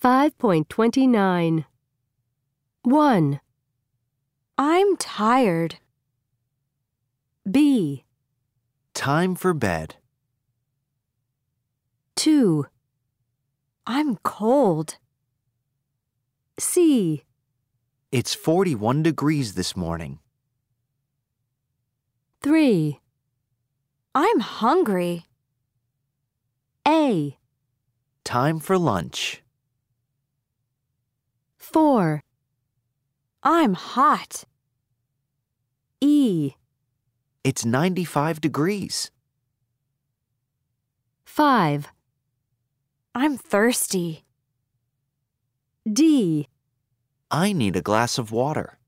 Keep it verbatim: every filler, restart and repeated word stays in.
five point two nine. one. I'm tired. B. Time for bed. two. I'm cold. C. It's forty-one degrees this morning. three. I'm hungry. A. Time for lunch. four. I'm hot. E. It's ninety-five degrees. five. I'm thirsty. D. I need a glass of water.